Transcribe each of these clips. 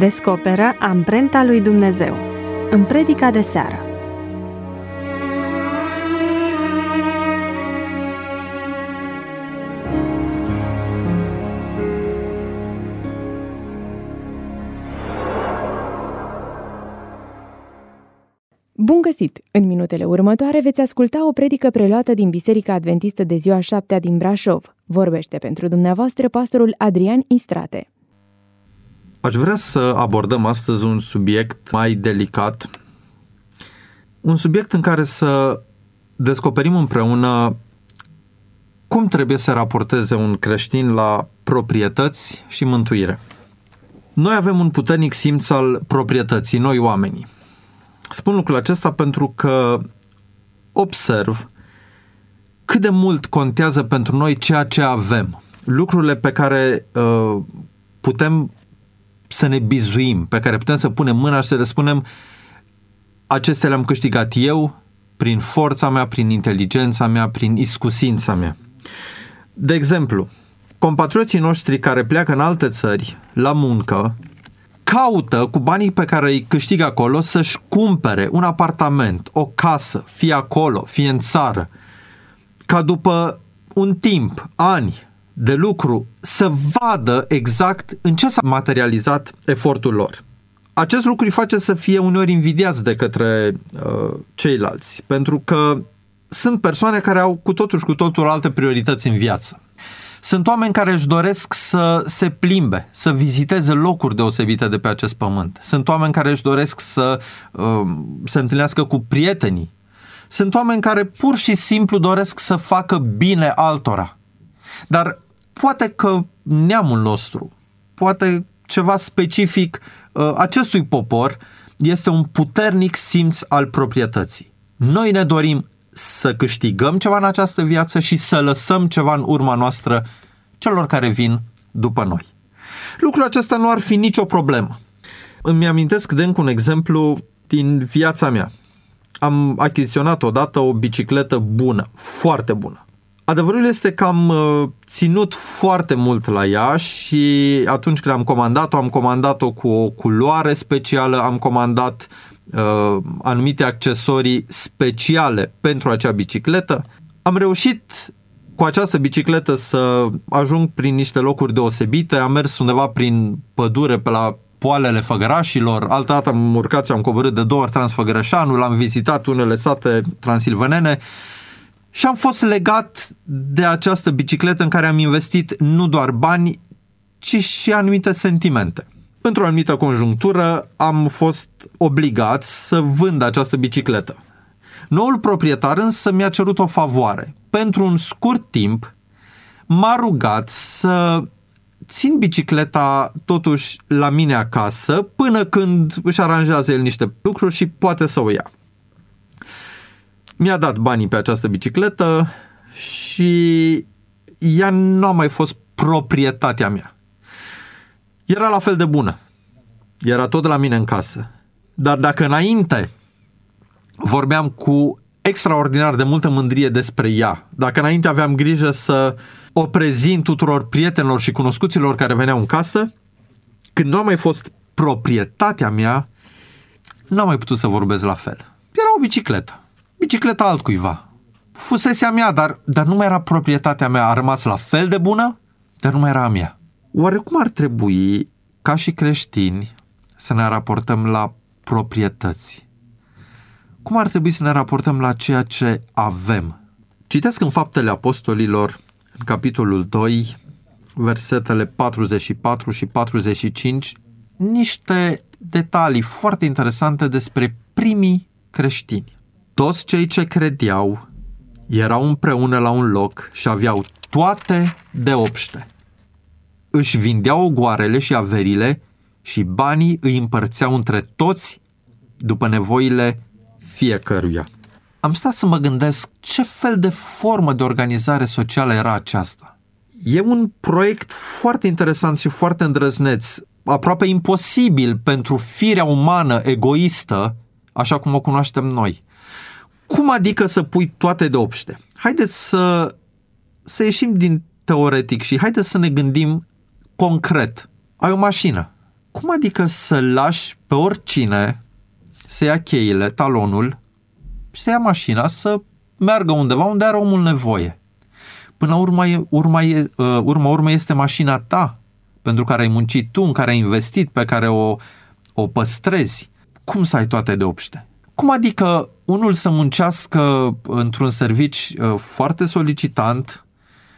Descoperă amprenta lui Dumnezeu în predica de seară. Bun găsit! În minutele următoare veți asculta o predică preluată din Biserica Adventistă de ziua 7-a din Brașov. Vorbește pentru dumneavoastră pastorul Adrian Istrate. Aș vrea să abordăm astăzi un subiect mai delicat, un subiect în care să descoperim împreună cum trebuie să raporteze un creștin la proprietăți și mântuire. Noi avem un puternic simț al proprietății, noi oamenii. Spun lucrul acesta pentru că observ cât de mult contează pentru noi ceea ce avem, lucrurile pe care putem să ne bizuim, pe care putem să punem mâna și să le spunem: acestea le-am câștigat eu prin forța mea, prin inteligența mea, prin iscusința mea. De exemplu, compatrioții noștri care pleacă în alte țări la muncă caută cu banii pe care îi câștigă acolo să-și cumpere un apartament, o casă, fie acolo, fie în țară, ca după un timp, ani de lucru, să vadă exact în ce s-a materializat efortul lor. Acest lucru îi face să fie uneori invidiați de către ceilalți, pentru că sunt persoane care au cu totul alte priorități în viață. Sunt oameni care își doresc să se plimbe, să viziteze locuri deosebite de pe acest pământ. Sunt oameni care își doresc să se întâlnească cu prietenii. Sunt oameni care pur și simplu doresc să facă bine altora. Dar poate că neamul nostru, poate ceva specific acestui popor, este un puternic simț al proprietății. Noi ne dorim să câștigăm ceva în această viață și să lăsăm ceva în urma noastră celor care vin după noi. Lucrul acesta nu ar fi nicio problemă. Îmi amintesc de încă un exemplu din viața mea. Am achiziționat odată o bicicletă bună, foarte bună. Adevărul este că am ținut foarte mult la ea și atunci când am comandat-o cu o culoare specială, am comandat anumite accesorii speciale pentru acea bicicletă. Am reușit cu această bicicletă să ajung prin niște locuri deosebite, am mers undeva prin pădure pe la poalele Făgărașilor, altă dată am urcat și am coborât de 2 ori Transfăgărășanul, am vizitat unele sate transilvanene și am fost legat de această bicicletă în care am investit nu doar bani, ci și anumite sentimente. Într-o anumită conjunctură am fost obligat să vând această bicicletă. Noul proprietar însă mi-a cerut o favoare. Pentru un scurt timp m-a rugat să țin bicicleta totuși la mine acasă până când își aranjează el niște lucruri și poate să o ia. Mi-a dat banii pe această bicicletă și ea nu a mai fost proprietatea mea. Era la fel de bună. Era tot la mine în casă. Dar dacă înainte vorbeam cu extraordinar de multă mândrie despre ea, dacă înainte aveam grijă să o prezint tuturor prietenilor și cunoscuților care veneau în casă, când nu a mai fost proprietatea mea, nu am mai putut să vorbesc la fel. Era o bicicleta altcuiva. Fusese a mea, dar nu mai era proprietatea mea. A rămas la fel de bună, dar nu mai era a mea. Oare cum ar trebui, ca și creștini, să ne raportăm la proprietăți? Cum ar trebui să ne raportăm la ceea ce avem? Citesc în Faptele Apostolilor, în capitolul 2, versetele 44 și 45, niște detalii foarte interesante despre primii creștini. Toți cei ce credeau erau împreună la un loc și aveau toate de obște. Își vindeau ogoarele și averile și banii îi împărțeau între toți după nevoile fiecăruia. Am stat să mă gândesc ce fel de formă de organizare socială era aceasta. E un proiect foarte interesant și foarte îndrăzneț, aproape imposibil pentru firea umană egoistă, așa cum o cunoaștem noi. Cum adică să pui toate de obște? Haideți să ieșim din teoretic și haideți să ne gândim concret. Ai o mașină, Cum adică să lași pe oricine să ia cheile, talonul și să ia mașina, să meargă undeva unde are omul nevoie? Până la urmă este mașina ta, pentru care ai muncit tu, în care ai investit, pe care o păstrezi. Cum să ai toate de obște? Cum adică unul să muncească într-un serviciu foarte solicitant,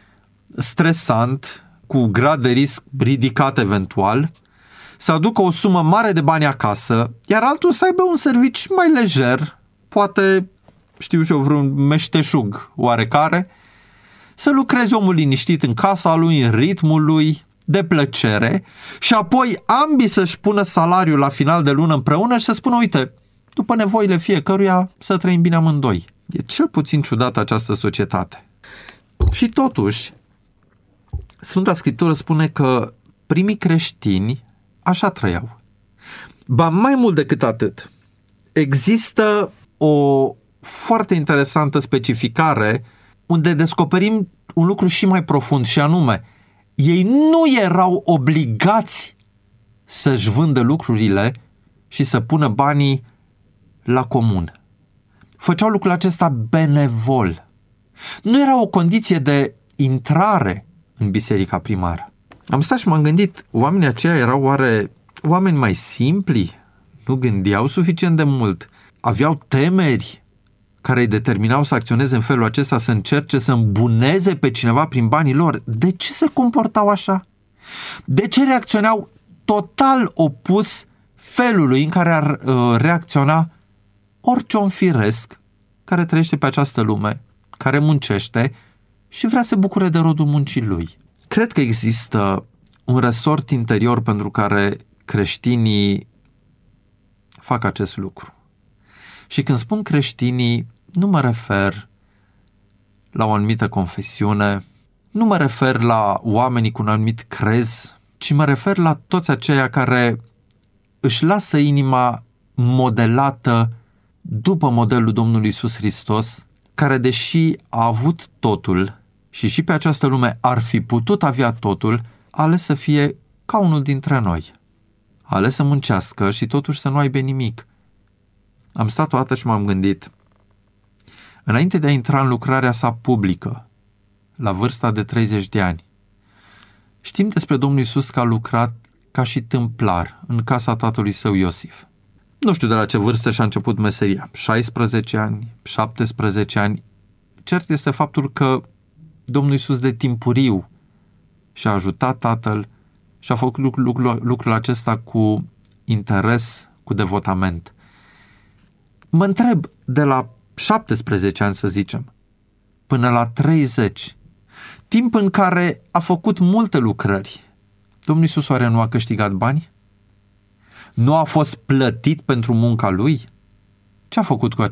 stresant, cu grad de risc ridicat eventual, să aducă o sumă mare de bani acasă, iar altul să aibă un serviciu mai lejer, poate, știu și eu, vreun meșteșug oarecare, să lucreze omul liniștit în casa lui, în ritmul lui, de plăcere, și apoi ambii să-și pună salariul la final de lună împreună și să spună, uite, după nevoile fiecăruia să trăim bine amândoi. E cel puțin ciudată această societate. Și totuși, Sfânta Scriptură spune că primii creștini așa trăiau. Ba mai mult decât atât, există o foarte interesantă specificare unde descoperim un lucru și mai profund, și anume, ei nu erau obligați să-și vândă lucrurile și să pună banii la comun. Făceau lucrul acesta benevol. Nu era o condiție de intrare în biserica primară. Am stat și m-am gândit, oamenii aceia erau oare oameni mai simpli? Nu gândeau suficient de mult? Aveau temeri care îi determinau să acționeze în felul acesta, să încerce să îmbuneze pe cineva prin banii lor? De ce se comportau așa? De ce reacționau total opus felului în care ar reacționa orice om firesc care trăiește pe această lume, care muncește și vrea să se bucure de rodul muncii lui? Cred că există un resort interior pentru care creștinii fac acest lucru. Și când spun creștinii, nu mă refer la o anumită confesiune, nu mă refer la oamenii cu un anumit crez, ci mă refer la toți aceia care își lasă inima modelată după modelul Domnului Iisus Hristos, care, deși a avut totul și pe această lume ar fi putut avea totul, a ales să fie ca unul dintre noi. A ales să muncească și totuși să nu aibă nimic. Am stat o dată și m-am gândit, înainte de a intra în lucrarea sa publică, la vârsta de 30 de ani, știm despre Domnul Iisus că a lucrat ca și tâmplar în casa tatălui său Iosif. Nu știu de la ce vârstă și-a început meseria, 16 ani, 17 ani. Cert este faptul că Domnul Iisus de timpuriu și-a ajutat tatăl și a făcut lucrul acesta cu interes, cu devotament. Mă întreb, de la 17 ani, să zicem, până la 30, timp în care a făcut multe lucrări, Domnul Iisus oare nu a câștigat bani? Nu a fost plătit pentru munca lui? Ce a făcut cu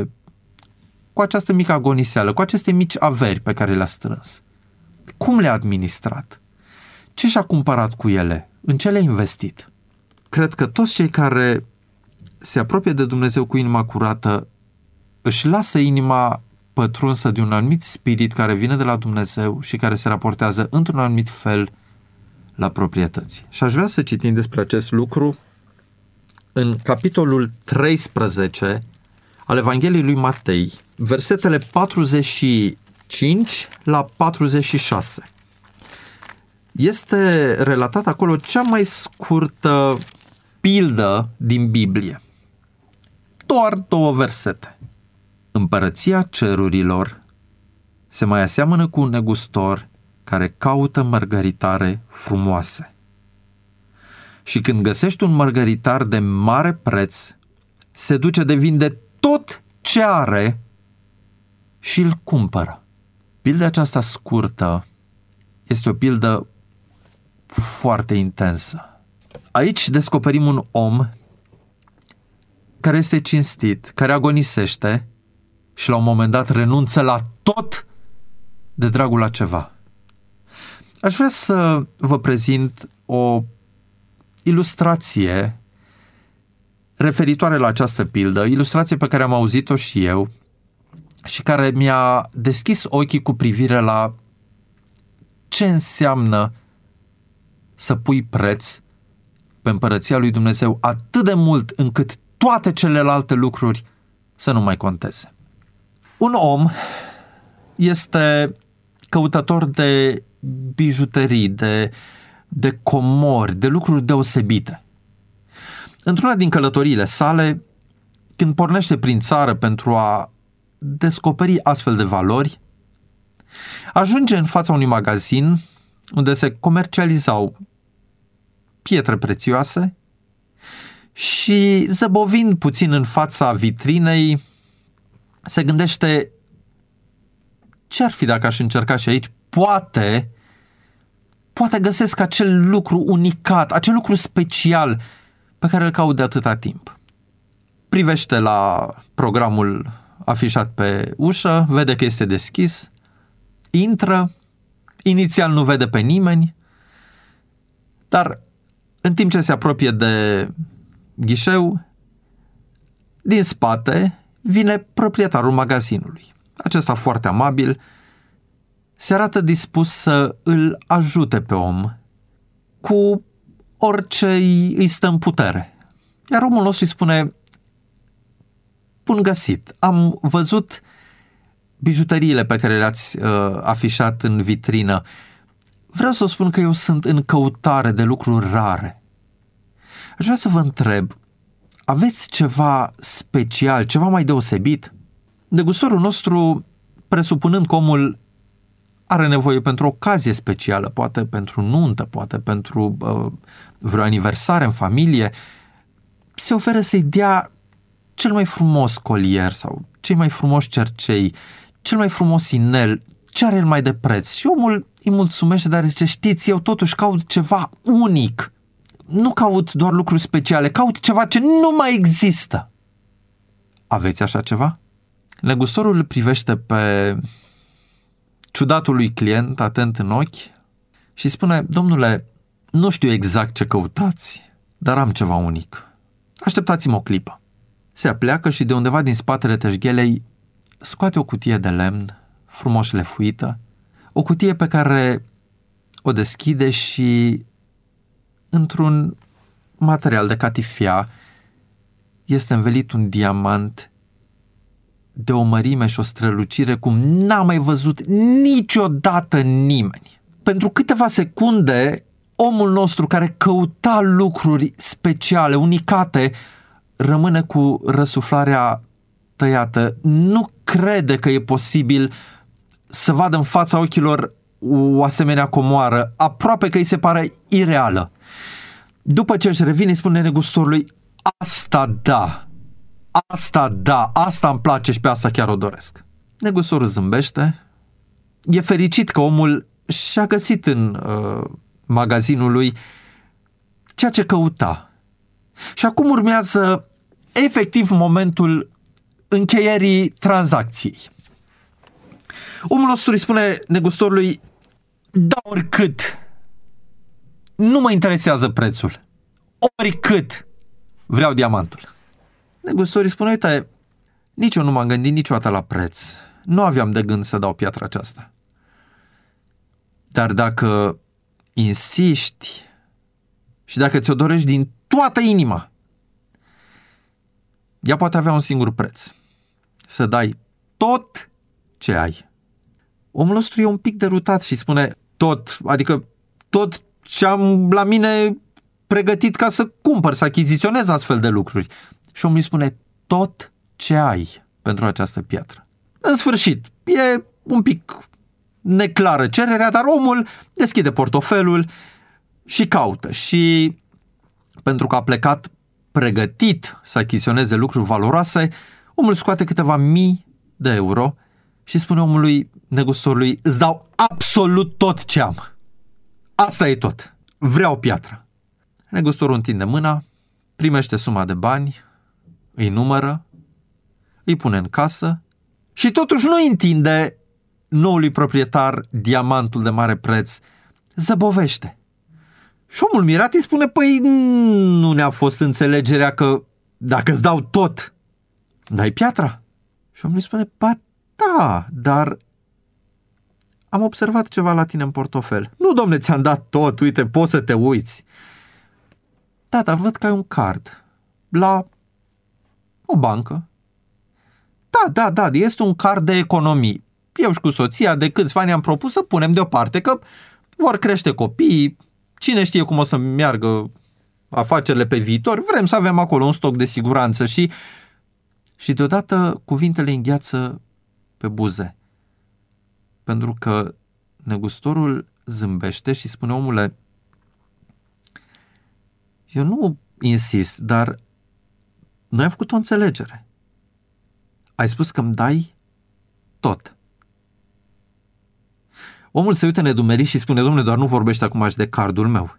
această mică agoniseală, cu aceste mici averi pe care le-a strâns? Cum le-a administrat? Ce și-a cumpărat cu ele? În ce le-a investit? Cred că toți cei care se apropie de Dumnezeu cu inima curată își lasă inima pătrunsă de un anumit spirit care vine de la Dumnezeu și care se raportează într-un anumit fel la proprietăți. Și aș vrea să citim despre acest lucru în capitolul 13 al Evangheliei lui Matei, versetele 45 la 46. Este relatat acolo cea mai scurtă pildă din Biblie. Doar 2 versete. Împărăția cerurilor se mai aseamănă cu un negustor care caută mărgăritare frumoase. Și când găsești un mărgăritar de mare preț, se duce de vinde tot ce are și îl cumpără. Pilda aceasta scurtă este o pildă foarte intensă. Aici descoperim un om care este cinstit, care agonisește și la un moment dat renunță la tot de dragul la ceva. Aș vrea să vă prezint o ilustrație referitoare la această pildă, ilustrație pe care am auzit-o și eu și care mi-a deschis ochii cu privire la ce înseamnă să pui preț pe împărăția lui Dumnezeu atât de mult încât toate celelalte lucruri să nu mai conteze. Un om este căutător de bijuterii, de comori, de lucruri deosebite. Într-una din călătoriile sale, când pornește prin țară pentru a descoperi astfel de valori, ajunge în fața unui magazin unde se comercializau pietre prețioase și, zăbovind puțin în fața vitrinei, se gândește: ce ar fi dacă aș încerca și aici? Poate găsesc acel lucru unicat, acel lucru special pe care îl caut de atâta timp. Privește la programul afișat pe ușă, vede că este deschis, intră, inițial nu vede pe nimeni, dar în timp ce se apropie de ghișeu, din spate vine proprietarul magazinului. Acesta, foarte amabil, se arată dispus să îl ajute pe om cu orice îi stă în putere. Iar omul nostru îi spune: bun găsit, am văzut bijuteriile pe care le-ați afișat în vitrină. Vreau să spun că eu sunt în căutare de lucruri rare. Aș vrea să vă întreb, aveți ceva special, ceva mai deosebit? Negustorul nostru, presupunând că omul are nevoie pentru o ocazie specială, poate pentru nuntă, poate pentru vreo aniversare în familie, se oferă să-i dea cel mai frumos colier sau cei mai frumoși cercei, cel mai frumos inel, ce are el mai de preț. Și omul îi mulțumește, dar zice: știți, eu totuși caut ceva unic. Nu caut doar lucruri speciale, caut ceva ce nu mai există. Aveți așa ceva? Negustorul îl privește pe ciudatul lui client atent în ochi și spune: domnule, nu știu exact ce căutați, dar am ceva unic. Așteptați-mă o clipă. Se apleacă și de undeva din spatele teșghelei scoate o cutie de lemn frumos lefuită, o cutie pe care o deschide și într-un material de catifea este învelit un diamant de o mărime și o strălucire cum n-a mai văzut niciodată nimeni. Pentru câteva secunde, omul nostru care căuta lucruri speciale, unicate, rămâne cu răsuflarea tăiată. Nu crede că e posibil să vadă în fața ochilor o asemenea comoară, aproape că îi se pare ireală. După ce își revine, îi spune negustorului: asta da, asta îmi place și pe asta chiar o doresc. Negustorul zâmbește, e fericit că omul și-a găsit în magazinul lui ceea ce căuta. Și acum urmează efectiv momentul încheierii tranzacției. Omul nostru îi spune negustorului: da, oricât, nu mă interesează prețul, oricât, vreau diamantul. Negustorul îi spune: uite, nici eu nu m-am gândit niciodată la preț, nu aveam de gând să dau piatra aceasta, dar dacă insiști și dacă ți-o dorești din toată inima, ea poate avea un singur preț: să dai tot ce ai. Omul nostru e un pic derutat și spune: tot, adică tot ce am la mine pregătit ca să cumpăr, să achiziționez astfel de lucruri. Și omul îi spune: tot ce ai pentru această piatră. În sfârșit, e un pic neclară cererea, dar omul deschide portofelul și caută. Și pentru că a plecat pregătit să achiziționeze lucruri valoroase, omul scoate câteva mii de euro și spune omului, negustorului: îți dau absolut tot ce am. Asta e tot. Vreau piatra. Negustorul întinde mâna, primește suma de bani, îi numără, îi pune în casă și totuși nu întinde noului proprietar diamantul de mare preț, zăbovește. Și omul mirat îi spune: păi nu ne-a fost înțelegerea că dacă îți dau tot, dai piatra? Și omul îi spune: ba da, dar am observat ceva la tine în portofel. Nu, domne, ți-am dat tot, uite, poți să te uiți. Da, dar văd că ai un card la o bancă. Da, este un card de economii. Eu și cu soția de câțiva ani am propus să punem deoparte, că vor crește copiii, cine știe cum o să meargă afacerile pe viitor, vrem să avem acolo un stoc de siguranță și deodată cuvintele îngheață pe buze. Pentru că negustorul zâmbește și spune: omule, eu nu insist, dar noi am făcut o înțelegere. Ai spus că îmi dai tot. Omul se uită nedumerit și spune: domnule, doar nu vorbește acum și de cardul meu.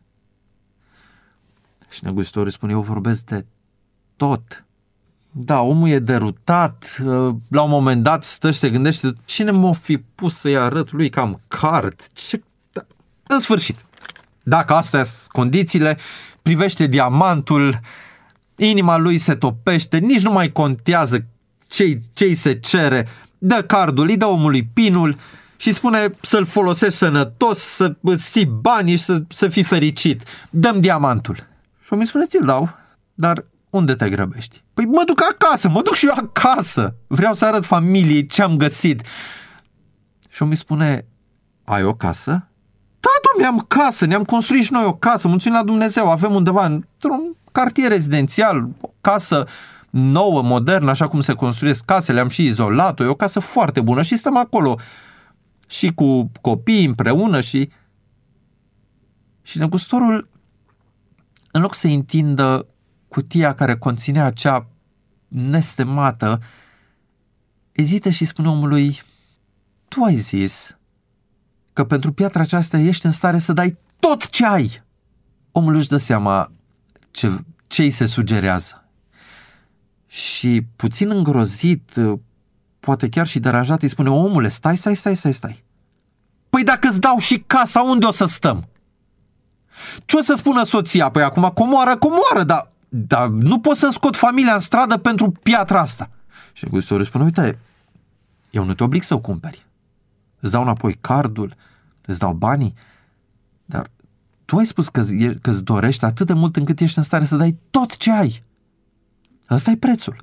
Și negustorul spune: eu vorbesc de tot. Da, omul e derutat, la un moment dat stă și se gândește: cine m-o fi pus să-i arăt lui că am card? În sfârșit, dacă astea sunt condițiile, privește diamantul, inima lui se topește, nici nu mai contează ce-i se cere, dă cardul, îi dă omului pinul și spune să-l folosești sănătos, să îți ții banii și să fii fericit. Dăm diamantul. Și omul îi spune: ți-l dau, dar unde te grăbești? Păi mă duc acasă, mă duc și eu acasă. Vreau să arăt familiei ce am găsit. Și omul îi spune: ai o casă? Da, domnule, am casă, ne-am construit și noi o casă, mulțumim la Dumnezeu, avem undeva într-un cartier rezidențial, o casă nouă, modernă, așa cum se construiesc casele, am și izolat-o, e o casă foarte bună și stăm acolo și cu copiii împreună și negustorul, în loc să întindă cutia care conținea acea nestemată, ezită și spune omului: tu ai zis că pentru piatra aceasta ești în stare să dai tot ce ai. Omul își dă seama ce îi se sugerează. Și puțin îngrozit, poate chiar și deranjat, îi spune: omule, stai. Păi dacă îți dau și casa, unde o să stăm? Ce o să spună soția? Păi acum comoară, dar nu pot să-mi scot familia în stradă pentru piatra asta. Și negustorul spune: uite, eu nu te oblig să o cumperi. Îți dau înapoi cardul, îți dau banii, dar tu ai spus că îți dorești atât de mult încât ești în stare să dai tot ce ai. Ăsta e prețul.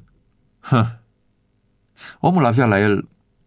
Omul avea la el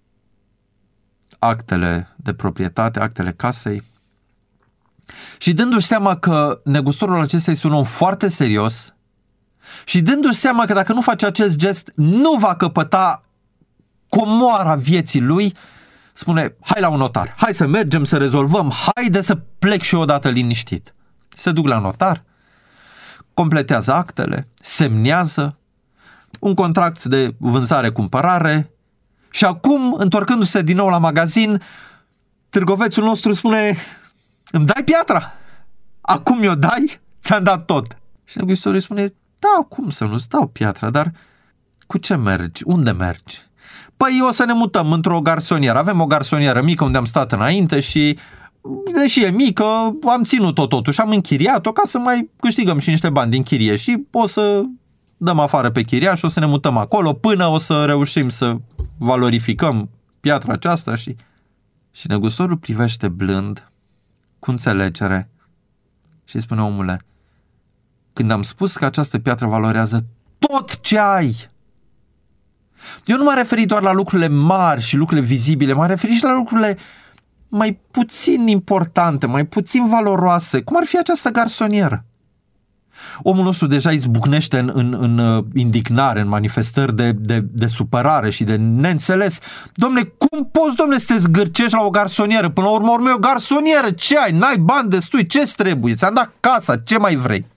actele de proprietate, actele casei, și dându-și seama că negustorul acesta este un om foarte serios și dându-și seama că dacă nu face acest gest nu va căpăta comoara vieții lui, spune: hai la un notar, hai să mergem să rezolvăm, haide să plec și eu odată liniștit. Se duc la notar, completează actele, semnează un contract de vânzare-cumpărare și acum, întorcându-se din nou la magazin, târgovețul nostru spune: îmi dai piatra? Acum mi-o dai? Ți-am dat tot. Și negustorul spune: da, cum să nu-ți dau piatra, dar cu ce mergi? Unde mergi? Păi o să ne mutăm într-o garsonieră. Avem o garsonieră mică unde am stat înainte și, deși e mică, am ținut-o totuși, am închiriat-o ca să mai câștigăm și niște bani din chirie și o să dăm afară pe chiriaș și o să ne mutăm acolo până o să reușim să valorificăm piatra aceasta. Și negustorul privește blând, cu înțelegere, și spune: omule, când am spus că această piatră valorează tot ce ai, eu nu m-am referit doar la lucrurile mari și lucrurile vizibile, m-am referit și la lucrurile mai puțin importante, mai puțin valoroase, cum ar fi această garsonieră. Omul nostru deja izbucnește în indignare, în manifestări de supărare și de neînțeles. Dom'le, cum poți, dom'le, să te zgârcești la o garsonieră? Până la urmă e o garsonieră, ce ai? N-ai bani destui, ce-ți trebuie? Ți-am dat casa, ce mai vrei?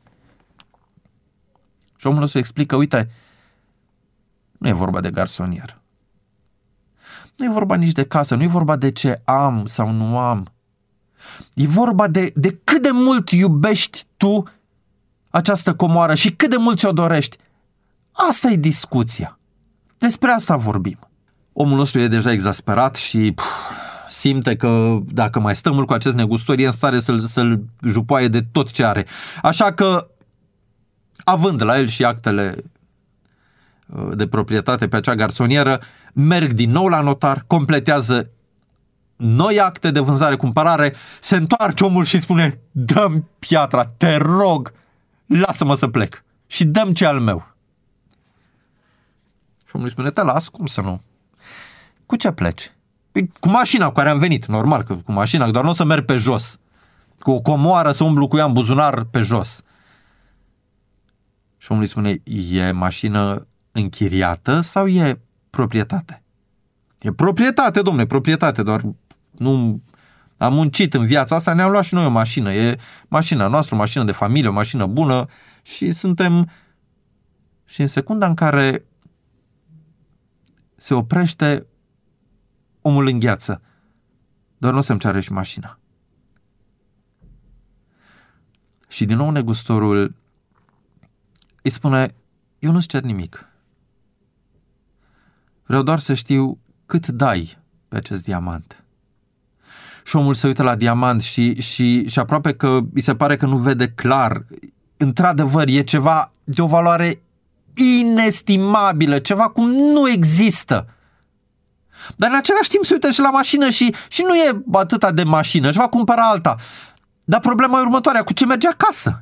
Și omul nostru explică: uite, nu e vorba de garsonieră. Nu e vorba nici de casă, nu e vorba de ce am sau nu am. E vorba de cât de mult iubești tu această comoară și cât de mult ți-o dorești. Asta e discuția. Despre asta vorbim. Omul nostru e deja exasperat și simte că dacă mai stă mult cu acest negustor e în stare să-l jupoaie de tot ce are. Așa că, având la el și actele de proprietate pe acea garsonieră, merg din nou la notar, completează noi acte de vânzare-cumpărare, se întoarce omul și spune: dă-mi piatra, te rog, lasă-mă să plec și dăm ce al meu. Și omul îi spune, te las, cum să nu? Cu ce pleci? Păi, cu mașina cu care am venit, normal că cu mașina, doar nu o să merg pe jos. Cu o comoară să umblu cu ea în buzunar pe jos. Și omul îi spune, e mașină închiriată sau e proprietate? E proprietate, domne, proprietate, doar nu am muncit în viața asta, ne-am luat și noi o mașină. E mașina noastră, o mașină de familie, o mașină bună și suntem... Și în secunda în care se oprește, omul îngheață. Doar nu să-mi ceară și mașina. Și din nou negustorul îi spune, eu nu-ți cer nimic. Vreau doar să știu cât dai pe acest diamant. Și omul se uită la diamant și aproape că îi se pare că nu vede clar. Într-adevăr, e ceva de o valoare inestimabilă, ceva cum nu există. Dar în același timp se uită și la mașină și nu e atâta de mașină, își va cumpăra alta. Dar problema e următoarea, cu ce merge acasă?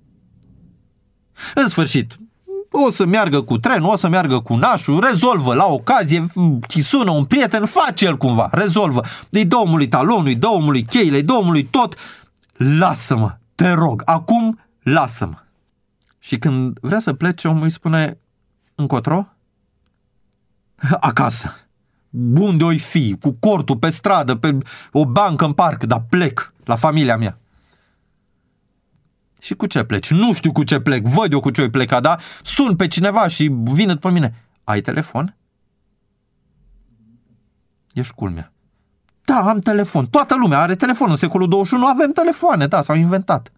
În sfârșit, o să meargă cu trenul, o să meargă cu nașul, rezolvă la ocazie, ți sună un prieten, face el cumva, rezolvă. Îi dă omului talonul, îi dă omului cheile, îi dă omului tot. Lasă-mă, te rog, acum lasă-mă. Și când vrea să plece, omul îi spune, încotro? Acasă. Unde oi fi? Cu cortul pe stradă, pe o bancă în parc, dar plec la familia mea. Și cu ce pleci? Nu știu cu ce plec, văd eu cu ce oi pleca, dar sun pe cineva și vine după mine. Ai telefon? Ești culmea. Da, am telefon. Toată lumea are telefon. În secolul 21 avem telefoane, da, s-au inventat.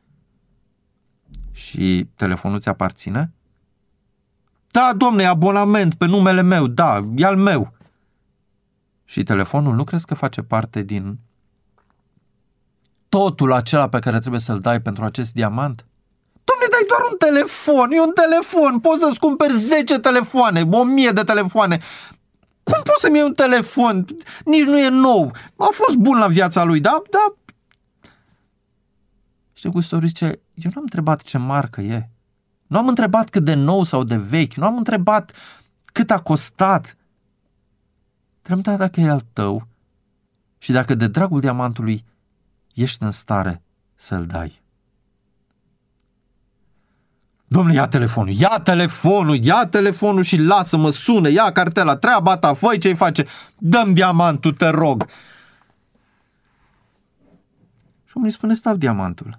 Și telefonul ți aparține? Da, domne, e abonament pe numele meu, da, e al meu. Și telefonul nu crezi că face parte din totul acela pe care trebuie să-l dai pentru acest diamant? Dom'le, dai doar un telefon, e un telefon, poți să-ți cumperi 10 telefoane, 1000 de telefoane. Cum poți să-mi iei un telefon? Nici nu e nou. A fost bun la viața lui, da? Și negustorul zice, eu n-am întrebat ce marcă e. Nu am întrebat cât de nou sau de vechi, nu am întrebat cât a costat. Trebuie dacă e al tău și dacă de dragul diamantului ești în stare să-l dai. Dom'le, ia telefonul și lasă-mă, sună, ia cartela, treaba ta, fă ce-i face, dă-mi diamantul, te rog. Și omul îi spune, stau diamantul.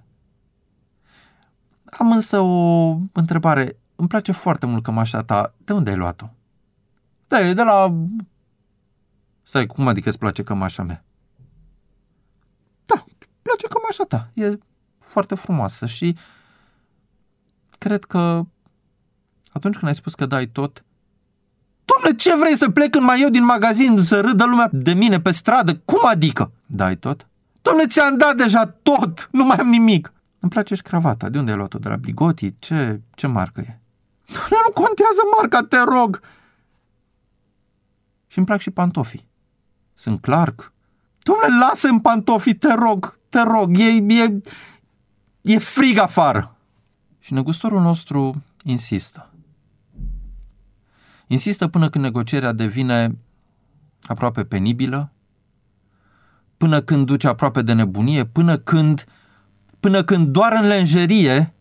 Am însă o întrebare, îmi place foarte mult cămașa ta, de unde ai luat-o? Da, e de la... Stai, cum adică îți place cămașa mea? Da, place cămașa ta, e foarte frumoasă și cred că atunci când ai spus că dai tot, dom'le, ce vrei să plec în maieu din magazin să râdă lumea de mine pe stradă? Cum adică? Dai tot? Dom'le, ți-am dat deja tot, nu mai am nimic. Îmi place și cravata, de unde ai luat-o? De la Bigoti? Ce marcă e? Dom'le, nu contează marca, te rog. Și îmi plac și pantofii. Sunt Clark. Dom'le, lasă-mi pantofii, te rog, e frig afară. Și negustorul nostru insistă. Insistă până când negocierea devine aproape penibilă, până când duce aproape de nebunie, până când doar în lenjerie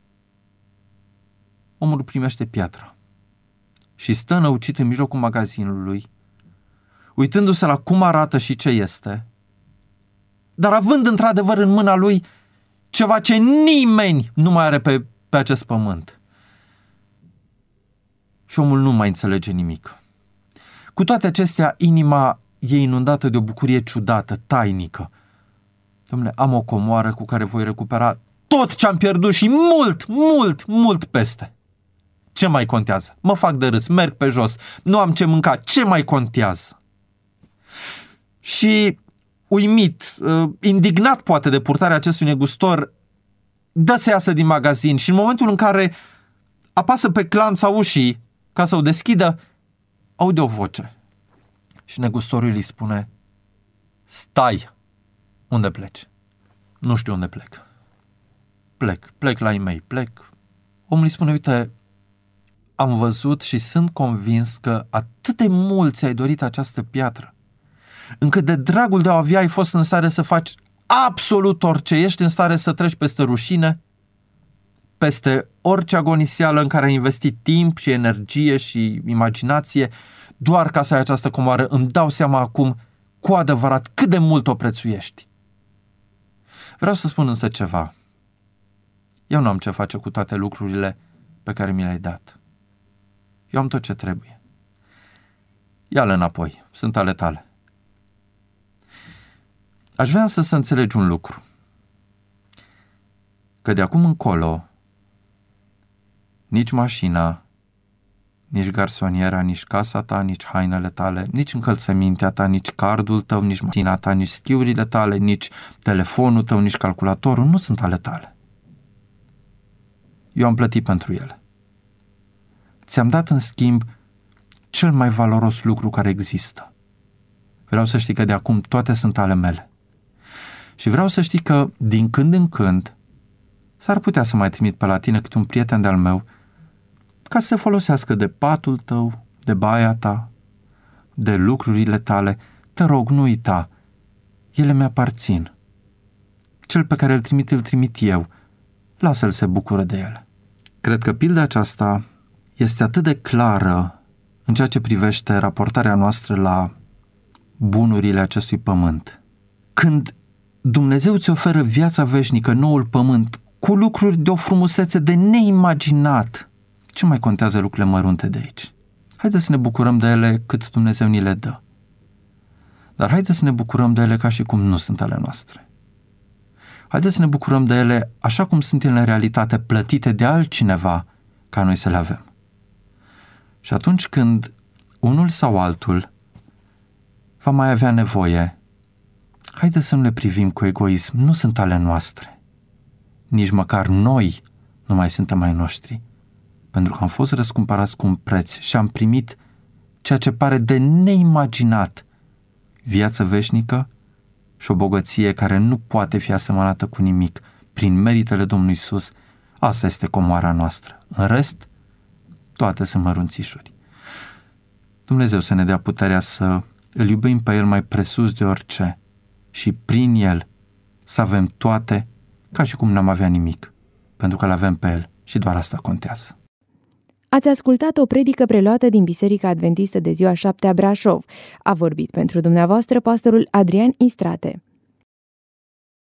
omul primește piatra și stă năucit în mijlocul magazinului, uitându-se la cum arată și ce este, dar având într-adevăr în mâna lui ceva ce nimeni nu mai are pe acest pământ. Și omul nu mai înțelege nimic. Cu toate acestea, inima e inundată de o bucurie ciudată, tainică. Dom'le, am o comoară cu care voi recupera tot ce am pierdut și mult peste. Ce mai contează? Mă fac de râs, merg pe jos, nu am ce mânca, ce mai contează? Și uimit, indignat poate de purtarea acestui negustor, dă să iasă din magazin și în momentul în care apasă pe clanța ușii ca să o deschidă, aude o voce. Și negustorul îi spune, stai, unde pleci? Nu știu unde plec. plec la ei mei, plec. Omul îi spune, uite, am văzut și sunt convins că atât de mult ți-ai dorit această piatră, încât de dragul de a avea ai fost în stare să faci absolut orice, ești în stare să treci peste rușine, peste orice agoniseală în care ai investit timp și energie și imaginație, doar ca să ai această comoară. Îmi dau seama acum cu adevărat cât de mult o prețuiești. Vreau să spun însă ceva. Eu nu am ce face cu toate lucrurile pe care mi le-ai dat. Eu am tot ce trebuie. Ia-le înapoi, sunt ale tale. Aș vrea să înțelegi un lucru. Că de acum încolo nici mașina, nici garsoniera, nici casa ta, nici hainele tale, nici încălțămintea ta, nici cardul tău, nici mașina ta, nici schiurile tale, nici telefonul tău, nici calculatorul nu sunt ale tale. Eu am plătit pentru ele. Ți-am dat în schimb cel mai valoros lucru care există. Vreau să știi că de acum toate sunt ale mele. Și vreau să știi că din când în când s-ar putea să mai trimit pe la tine câte un prieten de-al meu ca să se folosească de patul tău, de baia ta, de lucrurile tale. Te rog, nu uita, ele mi-aparțin. Cel pe care îl trimit eu. Lasă-l se bucură de ele. Cred că pilda aceasta este atât de clară în ceea ce privește raportarea noastră la bunurile acestui pământ. Când Dumnezeu îți oferă viața veșnică, noul pământ, cu lucruri de o frumusețe de neimaginat, ce mai contează lucrurile mărunte de aici? Haideți să ne bucurăm de ele cât Dumnezeu ni le dă. Dar haideți să ne bucurăm de ele ca și cum nu sunt ale noastre. Haideți să ne bucurăm de ele așa cum sunt ele în realitate, plătite de altcineva ca noi să le avem. Și atunci când unul sau altul va mai avea nevoie, haideți să nu le privim cu egoism, nu sunt ale noastre. Nici măcar noi nu mai suntem ai noștri, pentru că am fost răscumpărați cu un preț și am primit ceea ce pare de neimaginat, viață veșnică și o bogăție care nu poate fi asemănată cu nimic prin meritele Domnului Iisus. Asta este comoara noastră. În rest, toate sunt mărunțișuri. Dumnezeu să ne dea puterea să îl iubim pe El mai presus de orice și prin El să avem toate ca și cum n-am avea nimic, pentru că îl avem pe El și doar asta contează. Ați ascultat o predică preluată din Biserica Adventistă de Ziua 7 a Brașov. A vorbit pentru dumneavoastră pastorul Adrian Istrate.